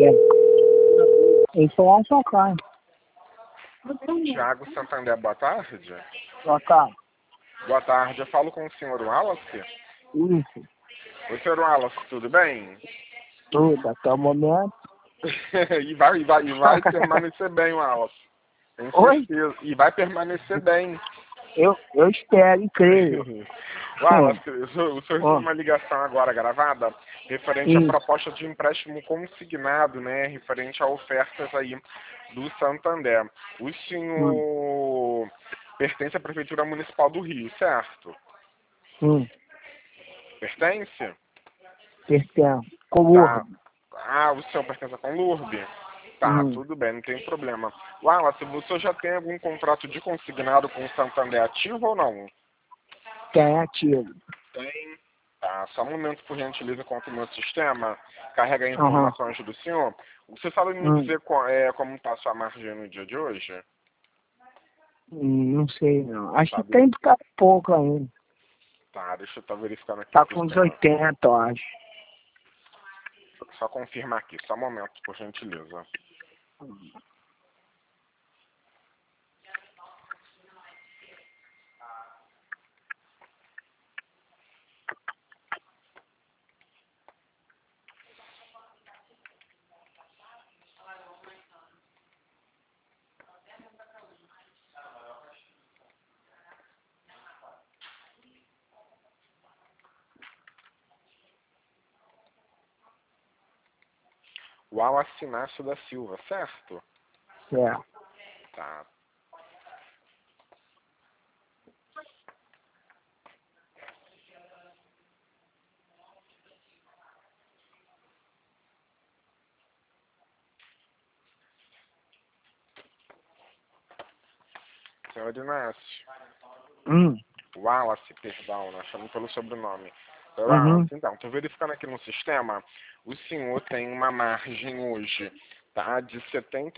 Então é só carne. Tiago Santander, boa tarde. Só carne. Boa tarde, eu falo com o senhor Wallace. Isso. Oi, senhor Wallace, tudo bem? Tudo, até o momento. e vai permanecer bem, Wallace. Tenho Oi? certeza. E vai permanecer bem. Eu espero e creio. Wallace, o senhor recebeu Ó. uma ligação agora gravada referente à Isso. proposta de empréstimo consignado, né? Referente a ofertas aí do Santander. O senhor pertence à Prefeitura Municipal do Rio, certo? Pertence? Pertence. Tá. Colurdo. Ah, o senhor pertence à Conlurb? Tá, tudo bem, não tem problema. Wallace, o senhor já tem algum contrato de consignado com o Santander ativo ou não? Tem ativo. Tem. Tá, só um momento, por gentileza, enquanto o meu sistema carrega informações do senhor. Você sabe me dizer como está a sua margem no dia de hoje? Não sei, não. Acho Sabe? que tem que ficar pouco ainda. Tá, deixa eu estar verificando aqui Tá o com uns sistema. 80, eu acho. Só confirmar aqui, só um momento, por gentileza. Wallace Inácio da Silva, certo? Certo. Tá. Senhor Inácio. Wallace, perdão, nós chamamos pelo sobrenome. Wallace, então, estou verificando aqui no sistema, o senhor tem uma margem hoje, tá, de R$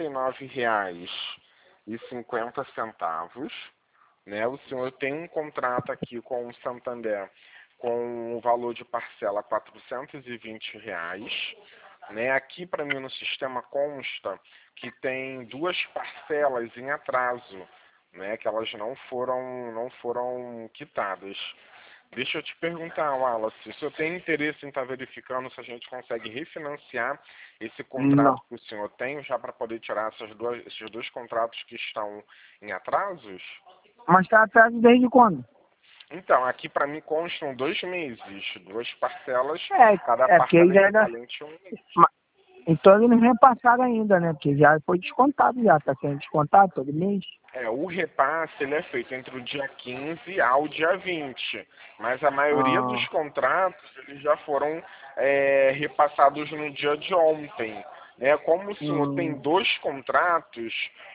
79,50, né? O senhor tem um contrato aqui com o Santander com o valor de parcela R$ 420, né? Aqui para mim no sistema consta que tem duas parcelas em atraso, né, que elas não foram quitadas. Deixa eu te perguntar, Wallace, se o senhor tem interesse em estar verificando se a gente consegue refinanciar esse contrato que o senhor tem, já para poder tirar esses dois contratos que estão em atrasos? Mas tá atrás desde quando? Então, aqui para mim constam 2 meses, duas parcelas, cada porque parcela já equivalente a um mês. Então eles não repassaram ainda, né? Porque já foi descontado já, tá sendo descontado todo mês. O repasse ele é feito entre o dia 15 ao dia 20, mas a maioria dos contratos eles já foram repassados no dia de ontem. Né? Como o senhor tem dois contratos,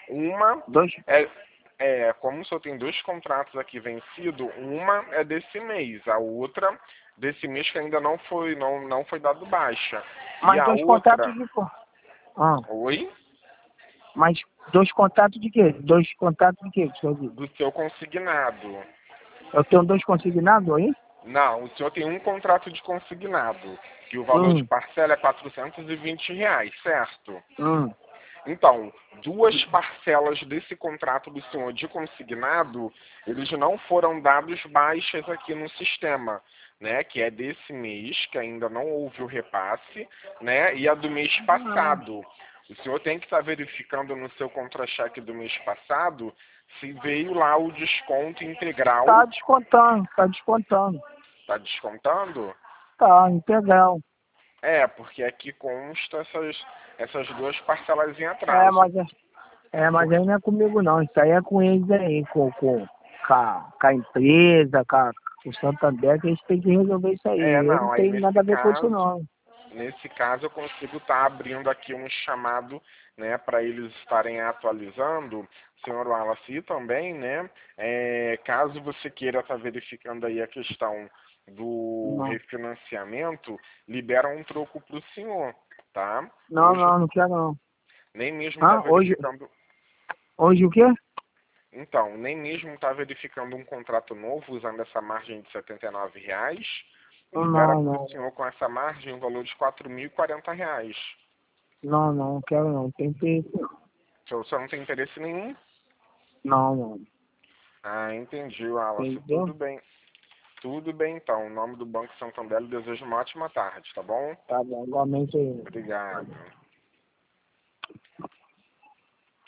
como o senhor tem dois contratos aqui vencido, uma é desse mês, a outra desse mês que ainda não foi dado baixa. Mas e a dois outra... contratos de quê? Oi? Mas dois contratos de quê? Dois contratos de quê? Do seu consignado. Eu tenho dois consignados aí? Não, o senhor tem um contrato de consignado, que o valor de parcela é R$ 420, certo? Então, duas parcelas desse contrato do senhor de consignado, eles não foram dados baixas aqui no sistema, né? Que é desse mês, que ainda não houve o repasse, né? E a do mês passado. O senhor tem que estar verificando no seu contra-cheque do mês passado se veio lá o desconto integral. Tá descontando. Tá descontando? Tá, integral. Porque aqui consta essas duas parcelas em atraso. Mas aí não é comigo não, isso aí é com eles aí, com a empresa, com o Santander, que eles têm que resolver isso aí. Eu não tenho nada a ver com isso não. Nesse caso eu consigo estar abrindo aqui um chamado, né, para eles estarem atualizando, senhor Wallace, e também, né, caso você queira estar verificando aí a questão do refinanciamento, libera um troco para o senhor, tá? Não quero não. Nem mesmo tá verificando... Hoje o quê? Então, nem mesmo está verificando um contrato novo usando essa margem de R$ 79, libera para o senhor com essa margem um valor de R$ 4.040. Não, não quero não. Tem interesse não. Você não tem interesse nenhum? Não, não. Ah, entendi, Wallace. Entendeu? Tudo bem. Tudo bem, então. Em nome do Banco Santander, eu desejo uma ótima tarde, tá bom? Tá bom, igualmente aí. Obrigado.